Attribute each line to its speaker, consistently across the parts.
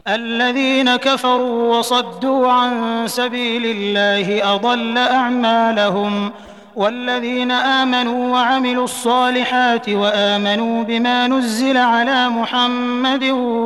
Speaker 1: الذين كفروا وصدوا عن سبيل الله أضل أعمالهم. والذين آمنوا وعملوا الصالحات وآمنوا بما نزل على محمد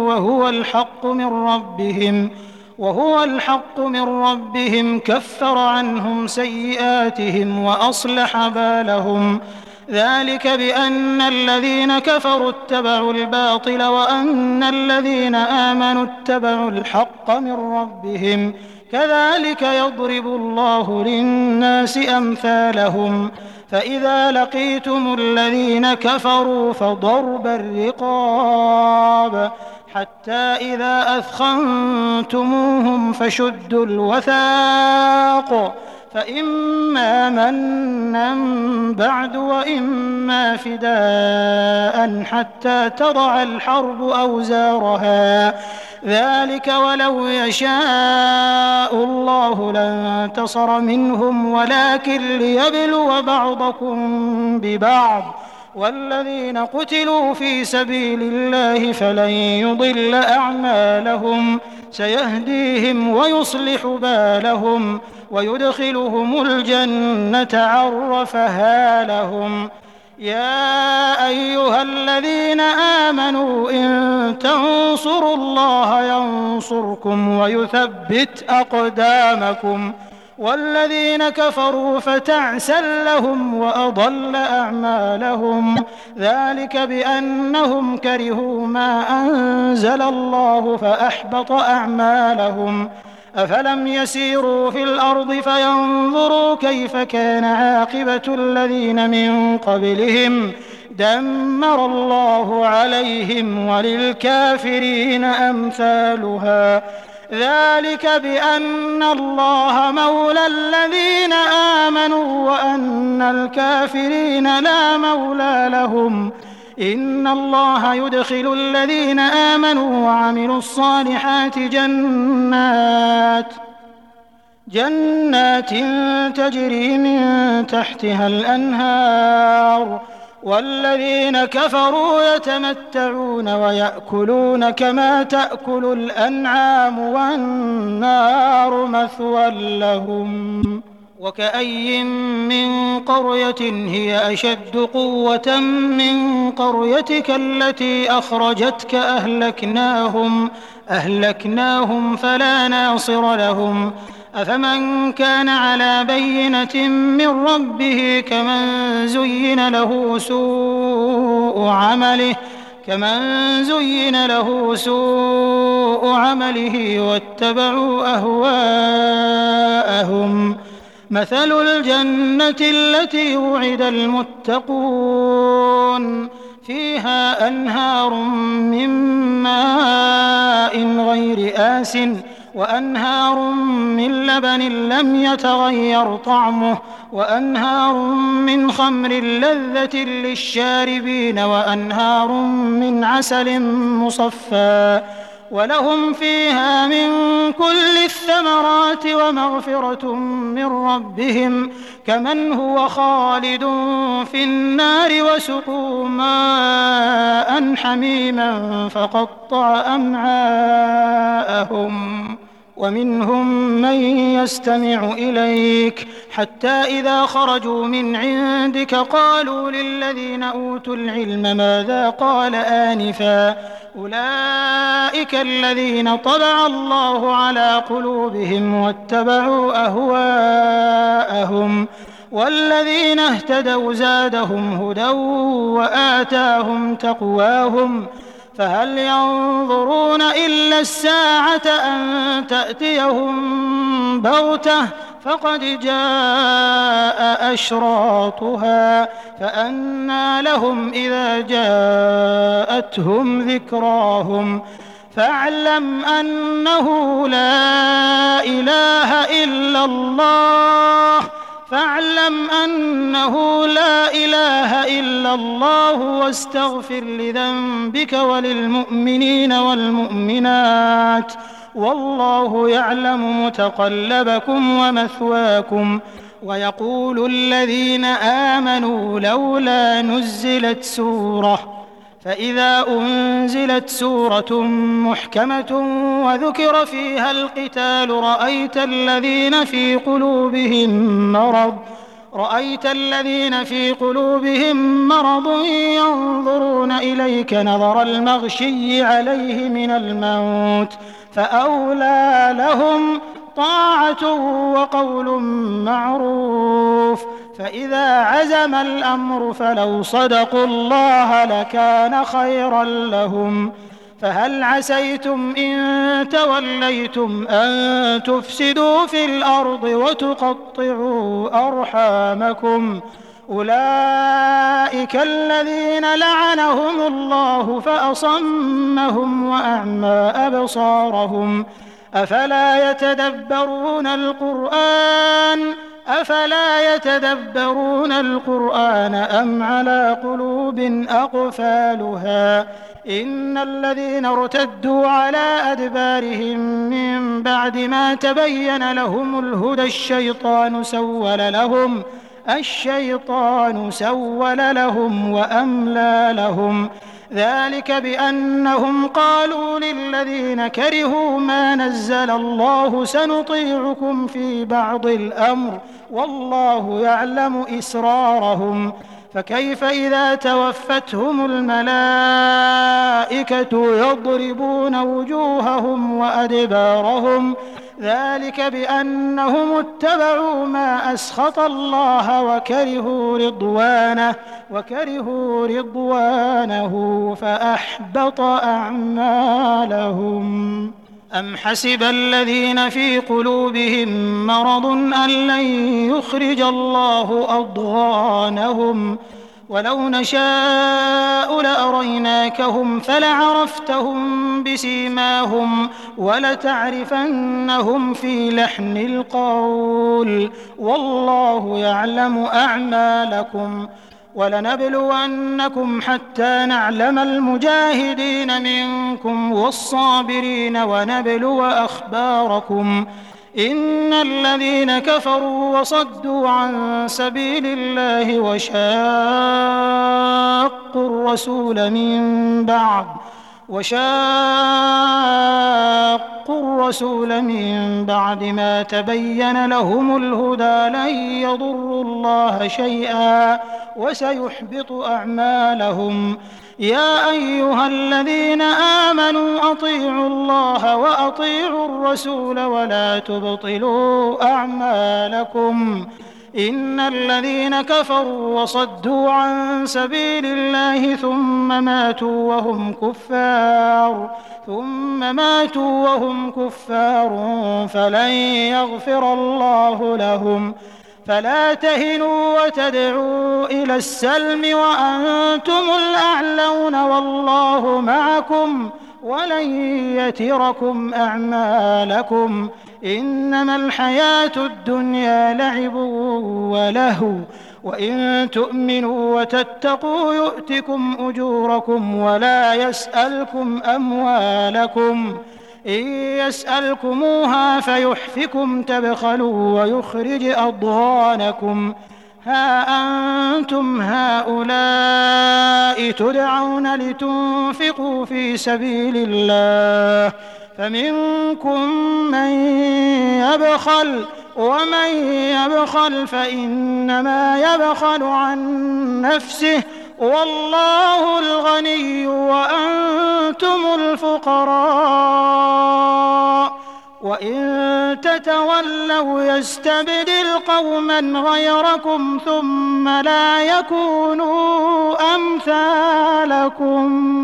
Speaker 1: وهو الحق من ربهم كفر عنهم سيئاتهم وأصلح بالهم. ذلك بأن الذين كفروا اتبعوا الباطل وأن الذين آمنوا اتبعوا الحق من ربهم. كذلك يضرب الله للناس أمثالهم. فإذا لقيتم الذين كفروا فضرب الرقاب حتى إذا أثخنتموهم فشدوا الوثاق فإما منا بعد وإما فداء حتى تضع الحرب أوزارها. ذلك ولو يشاء الله لانتصر منهم ولكن ليبلو بعضكم ببعض. والذين قتلوا في سبيل الله فلن يضل أعمالهم سيهديهم ويصلح بالهم ويدخلهم الجنة عرفها لهم. يا أيها الذين آمنوا إن تنصروا الله ينصركم ويثبت أقدامكم. والذين كفروا فتعسا لهم وأضل أعمالهم. ذلك بأنهم كرهوا ما أنزل الله فأحبط أعمالهم. أفلم يسيروا في الأرض فينظروا كيف كان عاقبة الذين من قبلهم دمر الله عليهم وللكافرين أمثالها. ذلك بأن الله مولى الذين آمنوا وأن الكافرين لا مولى لهم. إن الله يدخل الذين آمنوا وعملوا الصالحات جنات تجري من تحتها الأنهار. والذين كفروا يتمتعون ويأكلون كما تأكل الأنعام والنار مثوى لهم. وكأي من قرية هي أشد قوة من قريتك التي أخرجتك أهلكناهم فلا ناصر لهم. أفمن كان على بينة من ربه كمن زين له سوء عمله واتبعوا أهواءهم. مثل الجنة التي وعد المتقون فيها أنهار من ماء غير آسٍ وأنهار من لبن لم يتغير طعمه وأنهار من خمر لذة للشاربين وأنهار من عسل مصفى ولهم فيها من كل الثمرات ومغفرة من ربهم كمن هو خالد في النار وسقوا ماء حميما فقطع أمعاءهم. ومنهم من يستمع إليك حتى إذا خرجوا من عندك قالوا للذين أوتوا العلم ماذا قال آنفا أولئك الذين طبع الله على قلوبهم واتبعوا أهواءهم. والذين اهتدوا زادهم هدى وآتاهم تقواهم. فهل ينظرون إلا الساعة أن تأتيهم بغتة فقد جاء أشراطها فأنى لهم إذا جاءتهم ذكراهم. فاعلم أنه لا إله إلا الله واستغفر لذنبك وللمؤمنين والمؤمنات والله يعلم متقلبكم ومثواكم. ويقول الذين آمنوا لولا نزلت سورة فإذا أنزلت سورة محكمة وذكر فيها القتال رأيت الذين في قلوبهم مرض ينظرون إليك نظر المغشي عليه من الموت فأولى لهم طاعة وقول معروف. فإذا عزم الأمر فلو صدقوا الله لكان خيرا لهم. فهل عسيتم إن توليتم أن تفسدوا في الأرض وتقطعوا أرحامكم؟ أولئك الذين لعنهم الله فأصمهم وأعمى أبصارهم. أفلا يتدبرون القرآن أم على قلوب أقفالها؟ إن الذين ارتدوا على أدبارهم من بعد ما تبين لهم الهدى الشيطان سول لهم وأملى لهم. ذلك بأنهم قالوا للذين كرهوا ما نزل الله سنطيعكم في بعض الأمر والله يعلم إسرارهم. فكيف إذا توفتهم الملائكة يضربون وجوههم وأدبارهم؟ ذلك بأنهم اتبعوا ما أسخط الله وكرهوا رضوانه فأحبط أعمالهم. أم حسب الذين في قلوبهم مرض أن لن يخرج الله أضغانهم؟ ولو نشاء لأريناكهم فلعرفتهم بسيماهم ولتعرفنهم في لحن القول والله يعلم أعمالكم. ولنبلونكم حتى نعلم المجاهدين منكم والصابرين ونبلو أخباركم. إن الذين كفروا وصدوا عن سبيل الله وشاقوا الرسول من بعد ما تبين لهم الهدى لن يضروا الله شيئا وسيحبط أعمالهم. يا أيها الذين آمنوا أطيعوا الله وأطيعوا الرسول ولا تبطلوا أعمالكم. إن الذين كفروا وصدوا عن سبيل الله ثم ماتوا وهم كفار فلن يغفر الله لهم. فلا تهنوا وتدعوا إلى السلم وأنتم الأعلون والله معكم ولن يتركم أعمالكم. إنما الحياة الدنيا لعب ولهو وإن تؤمنوا وتتقوا يؤتكم أجوركم ولا يسألكم أموالكم. إن يسألكموها فيحفكم تبخلوا ويخرج أضغانكم. ها أنتم هؤلاء تدعون لتنفقوا في سبيل الله فمنكم من يبخل ومن يبخل فإنما يبخل عن نفسه والله الغني وأنتم الفقراء. وإن تتولوا يستبدل قوما غيركم ثم لا يكونوا أمثالكم.